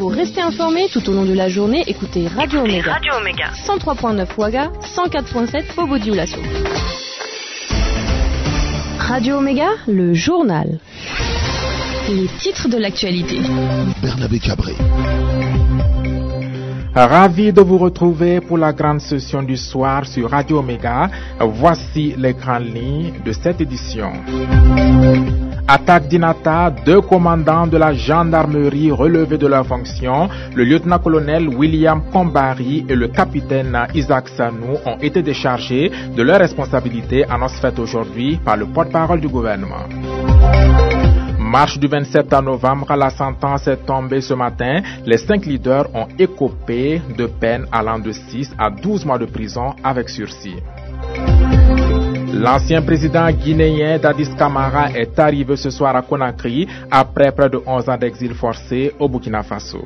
Pour rester informé tout au long de la journée, écoutez Radio Omega. 103.9 Ouaga, 104.7 Bobo Dioulasso. Radio Omega, le journal. Les titres de l'actualité. Bernabé Cabré. Ravi de vous retrouver pour la grande session du soir sur Radio Omega. Voici les grandes lignes de cette édition. Attaque d'Inata, 2 commandants de la gendarmerie relevés de leurs fonctions, le lieutenant-colonel William Kombari et le capitaine Isaac Sanou ont été déchargés de leurs responsabilités, annonce faite aujourd'hui par le porte-parole du gouvernement. Marche du 27 novembre, la sentence est tombée ce matin. Les 5 leaders ont écopé de peines allant de 6 à 12 mois de prison avec sursis. L'ancien président guinéen Dadis Camara est arrivé ce soir à Conakry après près de 11 ans d'exil forcé au Burkina Faso.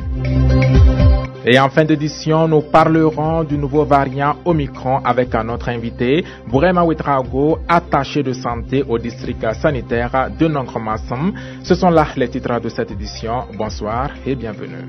Et en fin d'édition, nous parlerons du nouveau variant Omicron avec un autre invité, Bourema Ouedraogo, attaché de santé au district sanitaire de Nongre-Massam. Ce sont là les titres de cette édition. Bonsoir et bienvenue.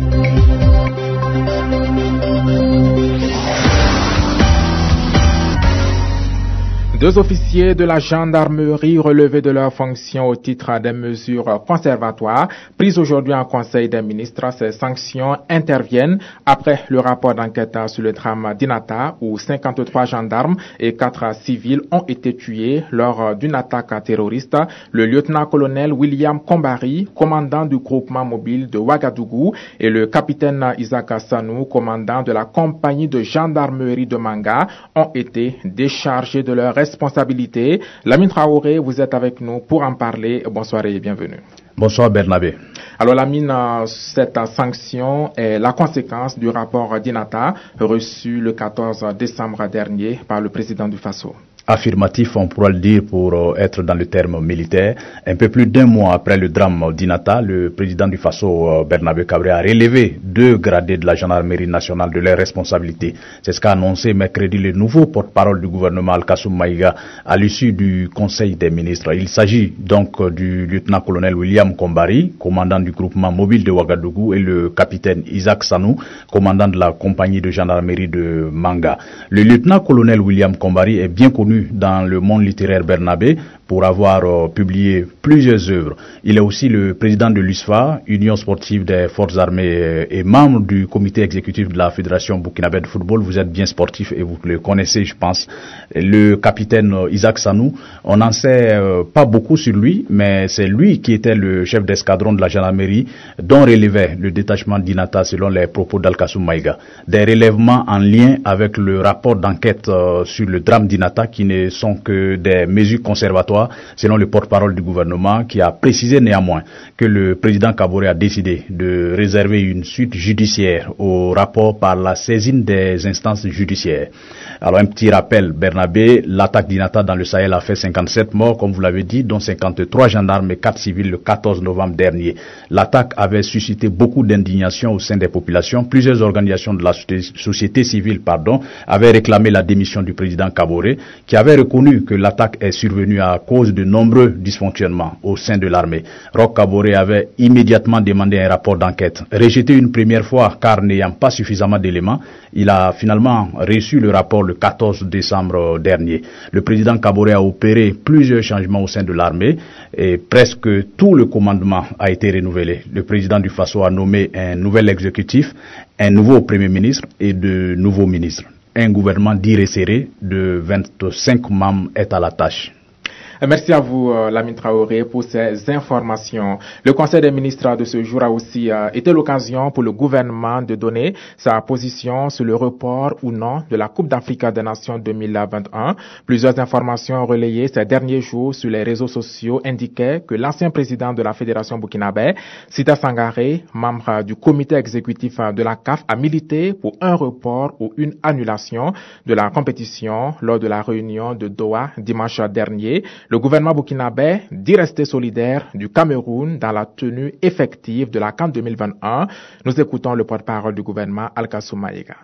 Deux officiers de la gendarmerie relevés de leurs fonctions au titre des mesures conservatoires prises aujourd'hui en Conseil des ministres. Ces sanctions interviennent après le rapport d'enquête sur le drame d'Inata où 53 gendarmes et 4 civils ont été tués lors d'une attaque terroriste. Le lieutenant-colonel William Kombari, commandant du groupement mobile de Ouagadougou, et le capitaine Isaac Sanou, commandant de la compagnie de gendarmerie de Manga, ont été déchargés de leurs responsabilité. Lamine Traoré, vous êtes avec nous pour en parler. Bonsoir et bienvenue. Bonsoir Bernabé. Alors Lamine, cette sanction est la conséquence du rapport d'Inata reçu le 14 décembre dernier par le président du Faso. Affirmatif, on pourra le dire pour être dans le terme militaire. Un peu plus d'un mois après le drame d'Inata, le président du Faso, Bernabé Cabré, a relevé 2 gradés de la gendarmerie nationale de leurs responsabilités. C'est ce qu'a annoncé mercredi le nouveau porte-parole du gouvernement Al-Kassoum Maïga à l'issue du Conseil des ministres. Il s'agit donc du lieutenant-colonel William Kombari, commandant du groupement mobile de Ouagadougou, et le capitaine Isaac Sanou, commandant de la compagnie de gendarmerie de Manga. Le lieutenant-colonel William Kombari est bien connu dans le monde littéraire Bernabé pour avoir publié plusieurs œuvres. Il est aussi le président de l'USFA, Union sportive des forces armées, et membre du comité exécutif de la Fédération burkinabé de football. Vous êtes bien sportif et vous le connaissez, je pense. Le capitaine Isaac Sanou, on n'en sait pas beaucoup sur lui, mais c'est lui qui était le chef d'escadron de la gendarmerie dont relevait le détachement d'Inata selon les propos d'Al-Kassoum Maïga. Des relèvements en lien avec le rapport d'enquête sur le drame d'Inata qui ne sont que des mesures conservatoires selon le porte-parole du gouvernement, qui a précisé néanmoins que le président Kaboré a décidé de réserver une suite judiciaire au rapport par la saisine des instances judiciaires. Alors un petit rappel, Bernabé, l'attaque d'Inata dans le Sahel a fait 57 morts, comme vous l'avez dit, dont 53 gendarmes et 4 civils le 14 novembre dernier. L'attaque avait suscité beaucoup d'indignation au sein des populations. Plusieurs organisations de la société civile avaient réclamé la démission du président Kaboré, qui avait reconnu que l'attaque est survenue à cause de nombreux dysfonctionnements au sein de l'armée. Roch Kaboré avait immédiatement demandé un rapport d'enquête. Rejeté une première fois car n'ayant pas suffisamment d'éléments, il a finalement reçu le rapport le 14 décembre dernier. Le président Kaboré a opéré plusieurs changements au sein de l'armée et presque tout le commandement a été renouvelé. Le président du Faso a nommé un nouvel exécutif, un nouveau premier ministre et de nouveaux ministres. Un gouvernement dit resserré de 25 membres est à la tâche. Merci à vous, Lamine Traoré, pour ces informations. Le Conseil des ministres de ce jour a aussi été l'occasion pour le gouvernement de donner sa position sur le report ou non de la Coupe d'Afrique des Nations 2021. Plusieurs informations relayées ces derniers jours sur les réseaux sociaux indiquaient que l'ancien président de la Fédération burkinabé, Sita Sangaré, membre du comité exécutif de la CAF, a milité pour un report ou une annulation de la compétition lors de la réunion de Doha dimanche dernier. Le gouvernement burkinabé dit rester solidaire du Cameroun dans la tenue effective de la CAN 2021. Nous écoutons le porte-parole du gouvernement, Al-Kassoum Maïga.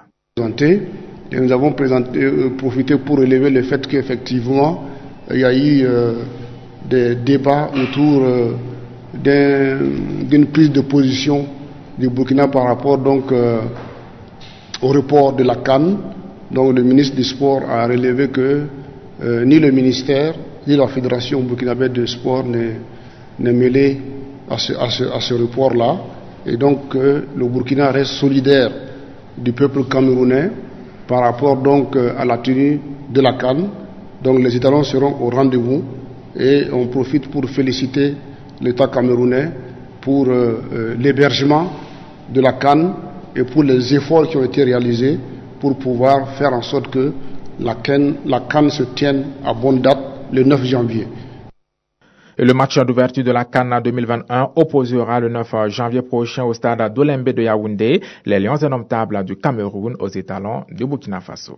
Et nous avons profité pour relever le fait qu'effectivement, il y a eu des débats autour d'une prise de position du Burkina par rapport donc au report de la CAN. Donc le ministre du Sport a relevé que ni le ministère ni la Fédération burkinabé de sport n'est mêlé à ce report-là. Et donc le Burkina reste solidaire du peuple camerounais par rapport donc à la tenue de la CAN. Donc les étalons seront au rendez-vous et on profite pour féliciter l'État camerounais pour l'hébergement de la CAN et pour les efforts qui ont été réalisés pour pouvoir faire en sorte que la CAN se tienne à bonne date le 9 janvier. Et le match d'ouverture de la CAN 2021 opposera le 9 janvier prochain au stade d'Olembe de Yaoundé les Lions indomptables du Cameroun aux étalons du Burkina Faso.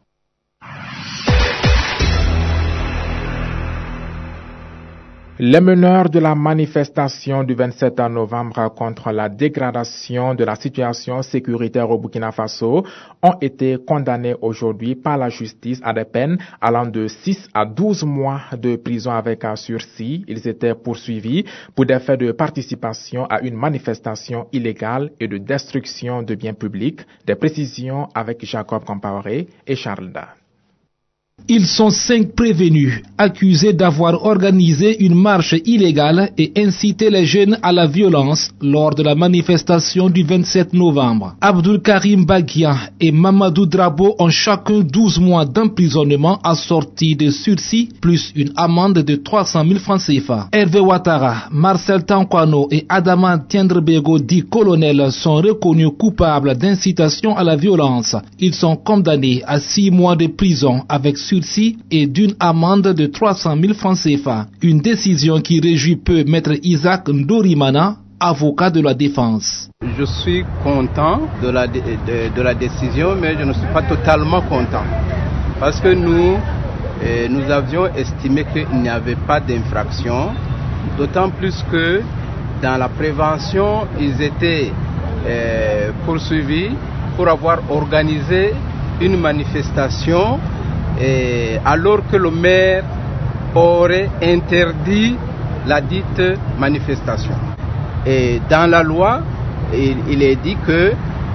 Les meneurs de la manifestation du 27 novembre contre la dégradation de la situation sécuritaire au Burkina Faso ont été condamnés aujourd'hui par la justice à des peines allant de 6 à 12 mois de prison avec sursis. Ils étaient poursuivis pour des faits de participation à une manifestation illégale et de destruction de biens publics. Des précisions avec Jacob Compaoré et Charles Da. Ils sont 5 prévenus, accusés d'avoir organisé une marche illégale et incité les jeunes à la violence lors de la manifestation du 27 novembre. Abdul Karim Baghia et Mamadou Drabo ont chacun 12 mois d'emprisonnement assortis de sursis plus une amende de 300 000 francs CFA. Hervé Ouattara, Marcel Tankwano et Adama Tiendrebego dit colonel sont reconnus coupables d'incitation à la violence. Ils sont condamnés à 6 mois de prison avec sursis et d'une amende de 300 000 francs CFA. Une décision qui réjouit peu maître Isaac Ndorimana, avocat de la défense. Je suis content de la décision, mais je ne suis pas totalement content. Parce que nous avions estimé qu'il n'y avait pas d'infraction, d'autant plus que dans la prévention, ils étaient poursuivis pour avoir organisé une manifestation alors que le maire aurait interdit la dite manifestation. Et dans la loi, il est dit que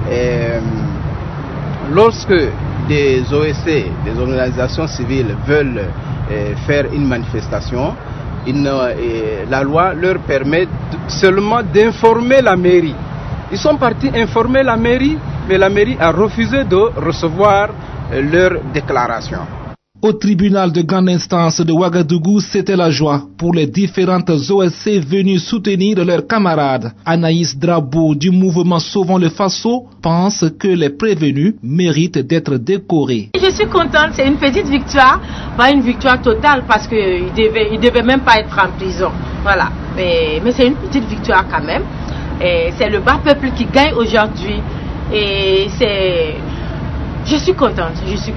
lorsque des OSC, des organisations civiles, veulent faire une manifestation, la loi leur permet seulement d'informer la mairie. Ils sont partis informer la mairie, mais la mairie a refusé de recevoir leur déclaration. Au tribunal de grande instance de Ouagadougou, c'était la joie pour les différentes OSC venues soutenir leurs camarades. Anaïs Drabo du mouvement Sauvons le Faso pense que les prévenus méritent d'être décorés. Je suis contente, c'est une petite victoire, pas une victoire totale parce qu'ils ne devaient même pas être en prison. Voilà. Mais c'est une petite victoire quand même. Et c'est le bas peuple qui gagne aujourd'hui. Et je suis contente.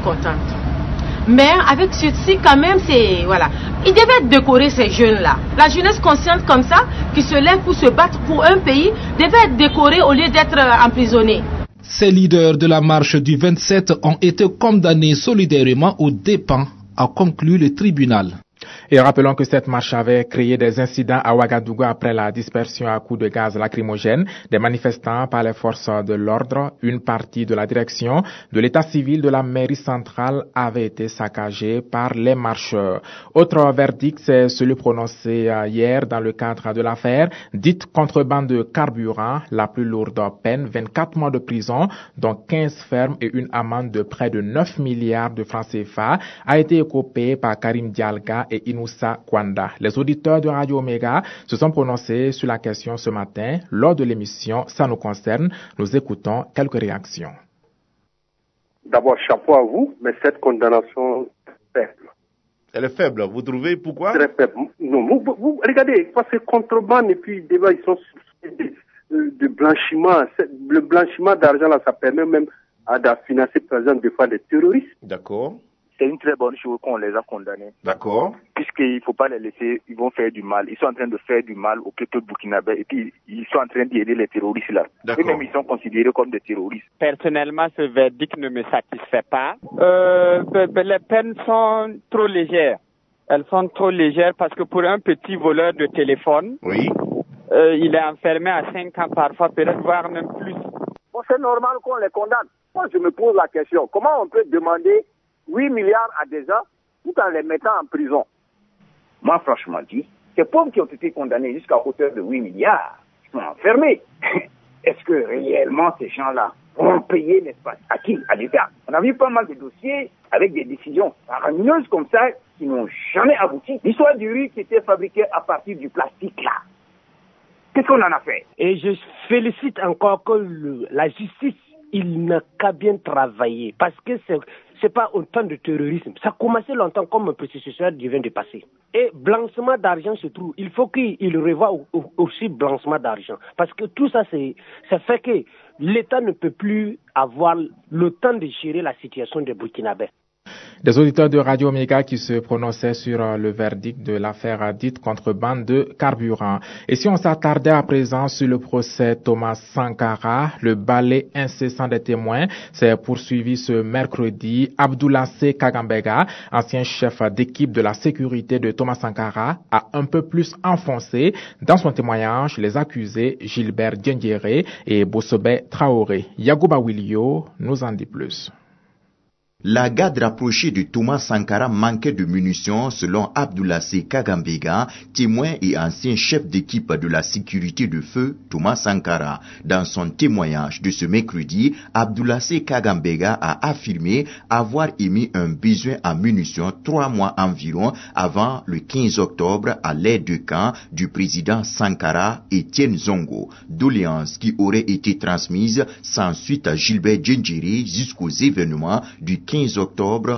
Mais avec ceci quand même, voilà. Ils devaient décorer ces jeunes-là. La jeunesse consciente comme ça, qui se lève pour se battre pour un pays, devait être décorée au lieu d'être emprisonnée. Ces leaders de la marche du 27 ont été condamnés solidairement aux dépens, a conclu le tribunal. Et rappelons que cette marche avait créé des incidents à Ouagadougou après la dispersion à coups de gaz lacrymogène des manifestants par les forces de l'ordre. Une partie de la direction de l'état civil de la mairie centrale avait été saccagée par les marcheurs. Autre verdict, c'est celui prononcé hier dans le cadre de l'affaire dite contrebande de carburant, la plus lourde peine, 24 mois de prison, dont 15 fermes et une amende de près de 9 milliards de francs CFA, a été écopée par Karim Dialga et Inoussa Kwanda. Les auditeurs de Radio Omega se sont prononcés sur la question ce matin lors de l'émission Ça nous concerne. Nous écoutons quelques réactions. D'abord, chapeau à vous, mais cette condamnation est faible. Elle est faible, vous trouvez pourquoi? Très faible. Non, vous regardez, parce que contrebande et puis débat, ils sont de blanchiment. Le blanchiment d'argent là, ça permet même de financer par exemple des fois des terroristes. D'accord. C'est une très bonne chose qu'on les a condamnés. D'accord. Puisqu'il ne faut pas les laisser, ils vont faire du mal. Ils sont en train de faire du mal au peuple burkinabé et puis ils sont en train d'aider les terroristes là. Eux-mêmes, ils sont considérés comme des terroristes. Personnellement, ce verdict ne me satisfait pas. Les peines sont trop légères. Elles sont trop légères parce que pour un petit voleur de téléphone, oui, il est enfermé à 5 ans parfois, peut-être voire même plus. Bon, c'est normal qu'on les condamne. Moi, je me pose la question, comment on peut demander 8 milliards à des gens tout en les mettant en prison? Moi, franchement dit, ces pauvres qui ont été condamnés jusqu'à hauteur de 8 milliards sont enfermés. Est-ce que réellement ces gens-là vont payer, n'est-ce pas, à qui? À l'État. On a vu pas mal de dossiers avec des décisions faramineuses comme ça qui n'ont jamais abouti. L'histoire du riz qui était fabriqué à partir du plastique là. Qu'est-ce qu'on en a fait? Et je félicite encore que la justice, il n'a qu'à bien travailler. Parce que c'est pas autant de terrorisme. Ça a commencé longtemps comme un processus qui vient de passer. Et blanchiment d'argent se trouve. Il faut qu'il revoie aussi blanchiment d'argent. Parce que tout ça, ça fait que l'État ne peut plus avoir le temps de gérer la situation des Burkinabés. Des auditeurs de Radio Omega qui se prononçaient sur le verdict de l'affaire dite contrebande de carburant. Et si on s'attardait à présent sur le procès Thomas Sankara, le balai incessant des témoins s'est poursuivi ce mercredi. Abdoulaye Kagambega, ancien chef d'équipe de la sécurité de Thomas Sankara, a un peu plus enfoncé dans son témoignage les accusés Gilbert Diendéré et Bossobé Traoré. Yagouba Willio nous en dit plus. La garde rapprochée de Thomas Sankara manquait de munitions selon Abdoulaye Kagambega, témoin et ancien chef d'équipe de la sécurité de feu Thomas Sankara. Dans son témoignage de ce mercredi, Abdoulaye Kagambega a affirmé avoir émis un besoin en munitions 3 mois environ avant le 15 octobre à l'aide de camp du président Sankara Etienne Zongo, doléance qui aurait été transmise sans suite à Gilbert Diendéré jusqu'aux événements du 15 octobre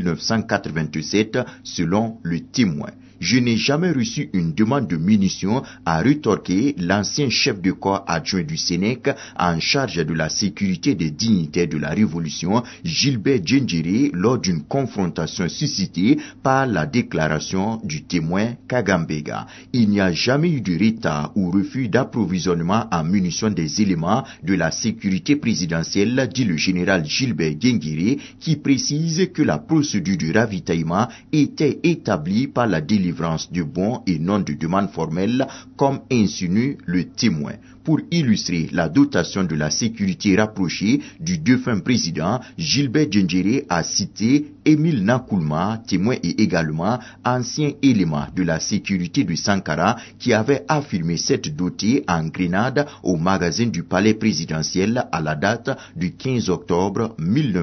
1987, selon le témoin. Je n'ai jamais reçu une demande de munitions, a rétorqué l'ancien chef de corps adjoint du Sénèque en charge de la sécurité des dignitaires de la Révolution, Gilbert Diendéré, lors d'une confrontation suscitée par la déclaration du témoin Kagambega. Il n'y a jamais eu de retard ou refus d'approvisionnement en munitions des éléments de la sécurité présidentielle, dit le général Gilbert Diendéré, qui précise que la procédure de ravitaillement était établie par la délivrance de bons et non de demande formelle, comme insinue le témoin. Pour illustrer la dotation de la sécurité rapprochée du défunt président, Gilbert Diendéré a cité Émile Nakoulma, témoin et également ancien élément de la sécurité de Sankara, qui avait affirmé cette dotée en grenade au magasin du palais présidentiel à la date du 15 octobre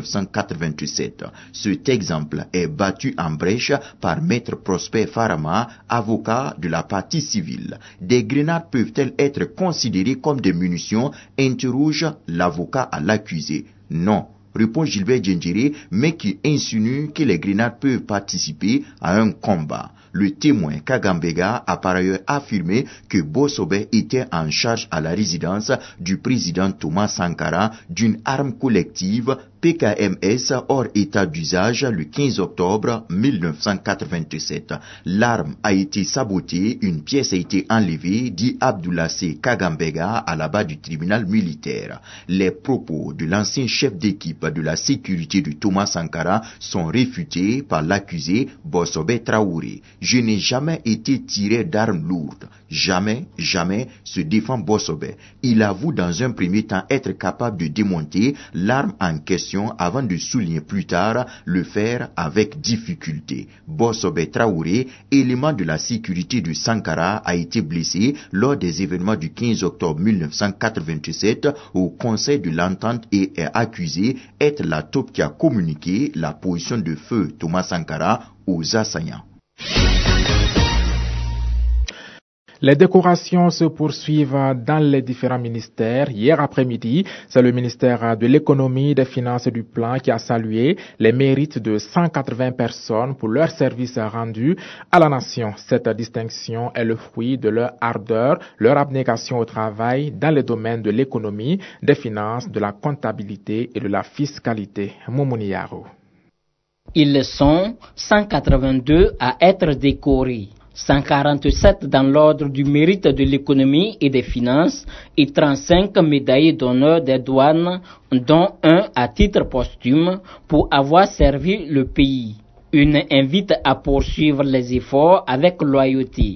1987. Cet exemple est battu en brèche par Maître Prosper Farama, avocat de la partie civile. Des grenades peuvent-elles être considérées comme des munitions, interroge l'avocat à l'accusé. Non, répond Gilbert Diendéré, mais qui insinue que les grenades peuvent participer à un combat. Le témoin Kagambega a par ailleurs affirmé que Bossobé était en charge à la résidence du président Thomas Sankara d'une arme collective PKMS hors état d'usage le 15 octobre 1987. L'arme a été sabotée, une pièce a été enlevée, dit Abdoulaye Kagambega à la barre du tribunal militaire. Les propos de l'ancien chef d'équipe de la sécurité de Thomas Sankara sont réfutés par l'accusé Bossobé Traoré. Je n'ai jamais été tiré d'armes lourdes. Jamais, se défend Bossobé. Il avoue dans un premier temps être capable de démonter l'arme en question avant de souligner plus tard le faire avec difficulté. Bossobé Traoré, élément de la sécurité de Sankara, a été blessé lors des événements du 15 octobre 1987 au Conseil de l'Entente et est accusé d'être la taupe qui a communiqué la position de feu Thomas Sankara aux assaillants. Les décorations se poursuivent dans les différents ministères. Hier après-midi, c'est le ministère de l'économie, des finances et du plan qui a salué les mérites de 180 personnes pour leur service rendu à la nation. Cette distinction est le fruit de leur ardeur, leur abnégation au travail dans les domaines de l'économie, des finances, de la comptabilité et de la fiscalité. Moumouni Yaro. Ils sont 182 à être décorés. 147 dans l'ordre du mérite de l'économie et des finances et 35 médaillés d'honneur des douanes, dont un à titre posthume pour avoir servi le pays. Une invite à poursuivre les efforts avec loyauté.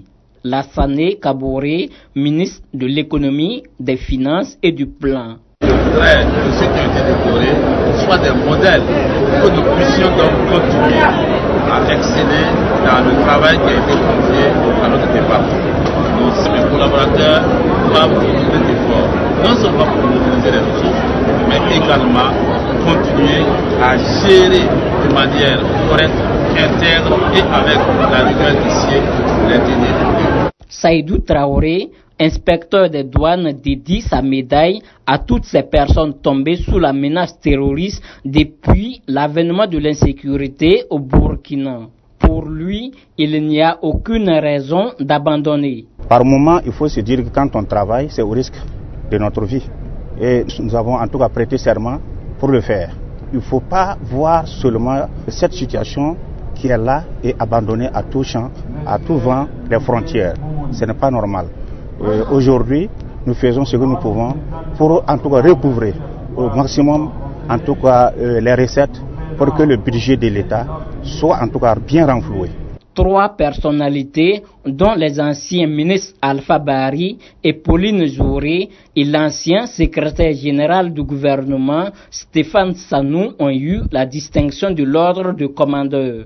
Lassane Kaboré, ministre de l'économie, des finances et du plan. Je voudrais que ceux qui ont été décorés soient des modèles pour que nous puissions donc continuer à exceller dans le travail qui a été confié à notre département. Nos collaborateurs doivent continuer d'efforts, non seulement pour mobiliser les ressources, mais également continuer à gérer de manière correcte, intègre et avec la rigueur d'ici les deniers publics. Saïdou Traoré, inspecteur des douanes, dédie sa médaille à toutes ces personnes tombées sous la menace terroriste depuis l'avènement de l'insécurité au Burkina. Pour lui, il n'y a aucune raison d'abandonner. Par moment, il faut se dire que quand on travaille, c'est au risque de notre vie. Et nous avons en tout cas prêté serment pour le faire. Il ne faut pas voir seulement cette situation qui est là et abandonner à tout champ, à tout vent les frontières. Ce n'est pas normal. Aujourd'hui, nous faisons ce que nous pouvons pour en tout cas recouvrer au maximum en tout cas les recettes pour que le budget de l'État soit en tout cas bien renfloué. 3 personnalités, dont les anciens ministres Alpha Bari et Pauline Jouré et l'ancien secrétaire général du gouvernement Stéphane Sanou, ont eu la distinction de l'ordre de commandeur.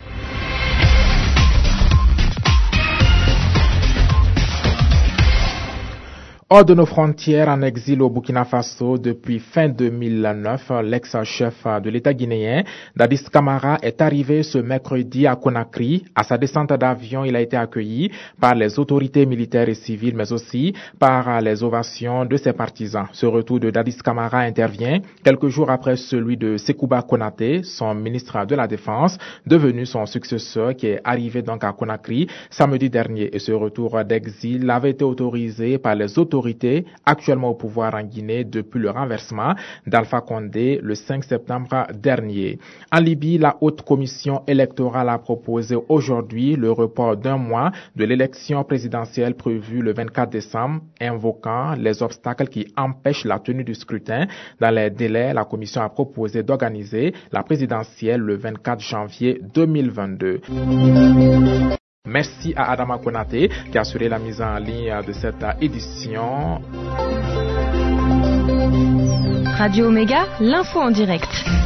Hors de nos frontières, en exil au Burkina Faso depuis fin 2009, l'ex-chef de l'État guinéen, Dadis Camara, est arrivé ce mercredi à Conakry. À sa descente d'avion, il a été accueilli par les autorités militaires et civiles, mais aussi par les ovations de ses partisans. Ce retour de Dadis Camara intervient quelques jours après celui de Sekouba Konaté, son ministre de la Défense, devenu son successeur, qui est arrivé donc à Conakry samedi dernier. Et ce retour d'exil avait été autorisé par les autorités actuellement au pouvoir en Guinée depuis le renversement d'Alpha Condé le 5 septembre dernier. En Libye, la haute commission électorale a proposé aujourd'hui le report d'un mois de l'élection présidentielle prévue le 24 décembre, invoquant les obstacles qui empêchent la tenue du scrutin. Dans les délais, la commission a proposé d'organiser la présidentielle le 24 janvier 2022. Merci à Adama Konaté qui a assuré la mise en ligne de cette édition. Radio Omega, l'info en direct.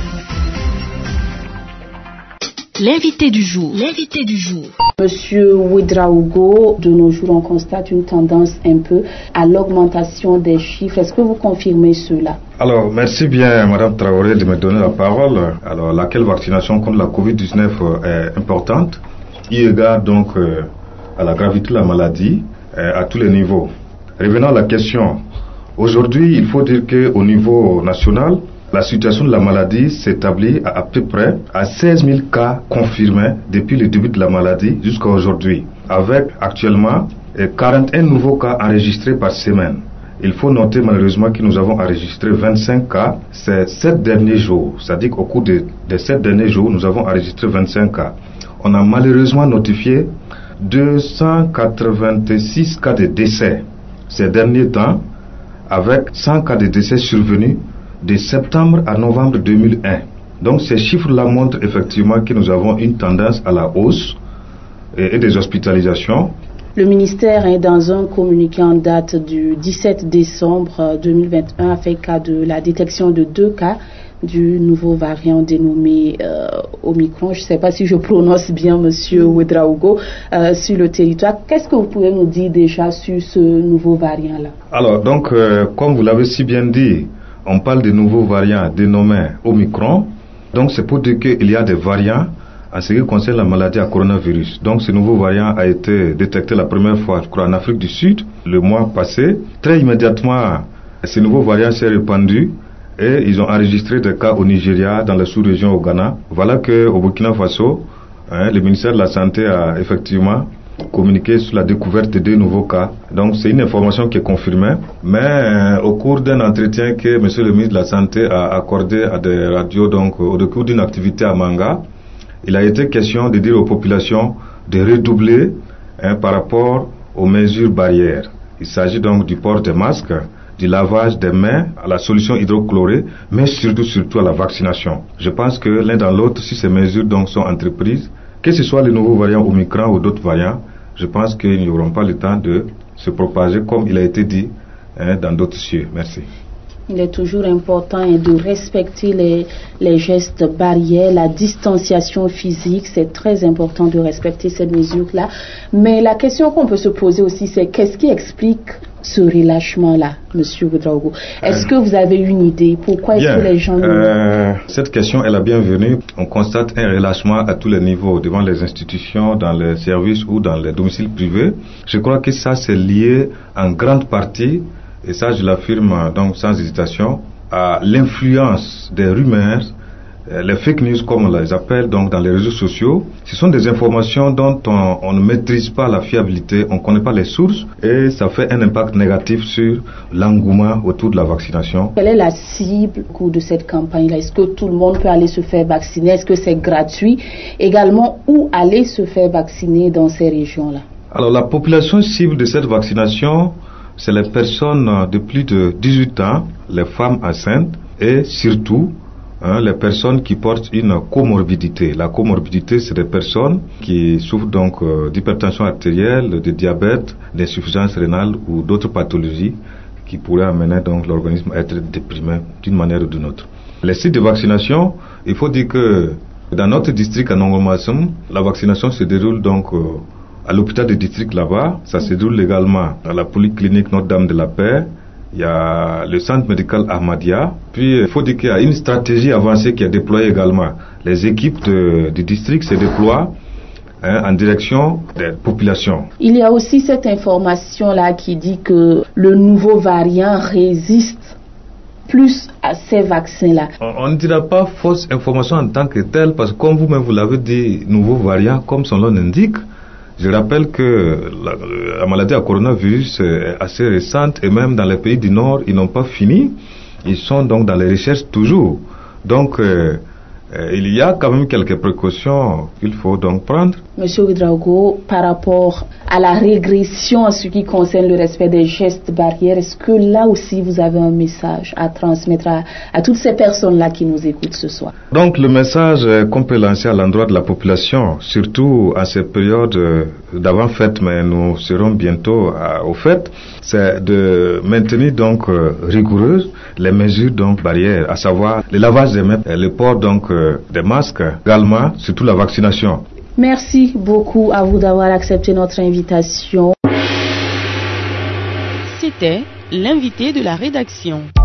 L'invité du jour. Monsieur Ouedraogo, de nos jours, on constate une tendance un peu à l'augmentation des chiffres. Est-ce que vous confirmez cela? Alors, merci bien, Madame Traoré, de me donner la parole. Alors, laquelle vaccination contre la COVID-19 est importante, eu égard donc à la gravité de la maladie à tous les niveaux. Revenons à la question. Aujourd'hui, il faut dire qu'au niveau national, la situation de la maladie s'établit à peu près à 16 000 cas confirmés depuis le début de la maladie jusqu'à aujourd'hui, avec actuellement 41 nouveaux cas enregistrés par semaine. Il faut noter malheureusement que nous avons enregistré 25 cas ces 7 derniers jours. C'est-à-dire qu'au cours des 7 derniers jours, nous avons enregistré 25 cas. On a malheureusement notifié 286 cas de décès ces derniers temps, avec 100 cas de décès survenus de septembre à novembre 2001. Donc ces chiffres-là montrent effectivement que nous avons une tendance à la hausse et des hospitalisations. Le ministère, dans un communiqué en date du 17 décembre 2021, a fait cas de la détection de 2 cas du nouveau variant dénommé Omicron. Je ne sais pas si je prononce bien, Monsieur Ouedraogo, sur le territoire. Qu'est-ce que vous pouvez nous dire déjà sur ce nouveau variant-là? Alors, donc, comme vous l'avez si bien dit, on parle de nouveaux variants dénommés Omicron. Donc, c'est pour dire qu'il y a des variants en ce qui concerne la maladie à coronavirus. Donc, ce nouveau variant a été détecté la première fois, je crois, en Afrique du Sud, le mois passé. Très immédiatement, ce nouveau variant s'est répandu. Et ils ont enregistré des cas au Nigeria, dans la sous-région au Ghana. Voilà qu'au Burkina Faso, le ministère de la Santé a effectivement communiqué sur la découverte de 2 nouveaux cas. Donc c'est une information qui est confirmée. Mais au cours d'un entretien que monsieur le ministre de la Santé a accordé à des radios, donc au cours d'une activité à Manga, il a été question de dire aux populations de redoubler par rapport aux mesures barrières. Il s'agit donc du port des masques, du lavage des mains, à la solution hydrochlorée, mais surtout à la vaccination. Je pense que l'un dans l'autre, si ces mesures donc sont entreprises, que ce soit le nouveau variant Omicron ou d'autres variants, je pense qu'ils n'auront pas le temps de se propager comme il a été dit dans d'autres cieux. Merci. Il est toujours important de respecter les gestes barrières, la distanciation physique. C'est très important de respecter ces mesures-là. Mais la question qu'on peut se poser aussi, c'est qu'est-ce qui explique ce relâchement-là, Monsieur Ouedraogo? Est-ce que vous avez une idée? Pourquoi est-ce que les gens... Cette question est la bienvenue. On constate un relâchement à tous les niveaux, devant les institutions, dans les services ou dans les domiciles privés. Je crois que ça, c'est lié en grande partie, et ça je l'affirme donc sans hésitation, à l'influence des rumeurs, les fake news comme on les appelle, donc dans les réseaux sociaux. Ce sont des informations dont on ne maîtrise pas la fiabilité, on ne connaît pas les sources, et ça fait un impact négatif sur l'engouement autour de la vaccination. Quelle est la cible de cette campagne-là? Est-ce que tout le monde peut aller se faire vacciner? Est-ce que c'est gratuit? Également, où aller se faire vacciner dans ces régions-là? Alors la population cible de cette vaccination, c'est les personnes de plus de 18 ans, les femmes enceintes et surtout les personnes qui portent une comorbidité. La comorbidité, c'est des personnes qui souffrent donc d'hypertension artérielle, de diabète, d'insuffisance rénale ou d'autres pathologies qui pourraient amener donc l'organisme à être déprimé d'une manière ou d'une autre. Les sites de vaccination, il faut dire que dans notre district à Nongomassum, la vaccination se déroule donc à l'hôpital de district là-bas. Ça se déroule également à la polyclinique Notre-Dame de la Paix. Il y a le centre médical Ahmadiyya. Puis il faut dire qu'il y a une stratégie avancée qui est déployée également. Les équipes du district se déploient en direction des populations. Il y a aussi cette information-là qui dit que le nouveau variant résiste plus à ces vaccins-là. On ne dira pas fausse information en tant que telle, parce que comme vous-même vous l'avez dit, nouveau variant, comme son nom l'indique. Je rappelle que la maladie à coronavirus est assez récente, et même dans les pays du Nord, ils n'ont pas fini. Ils sont donc dans les recherches toujours. Donc, il y a quand même quelques précautions qu'il faut donc prendre. Monsieur Ouedraogo, par rapport à la régression en ce qui concerne le respect des gestes barrières, est-ce que là aussi vous avez un message à transmettre à toutes ces personnes-là qui nous écoutent ce soir? Donc le message qu'on peut lancer à l'endroit de la population, surtout à ces périodes d'avant-fête, mais nous serons bientôt au fait, c'est de maintenir donc rigoureuses les mesures donc barrières, à savoir le lavage des mains, le port donc des masques, également surtout la vaccination. Merci beaucoup à vous d'avoir accepté notre invitation. C'était l'invité de la rédaction.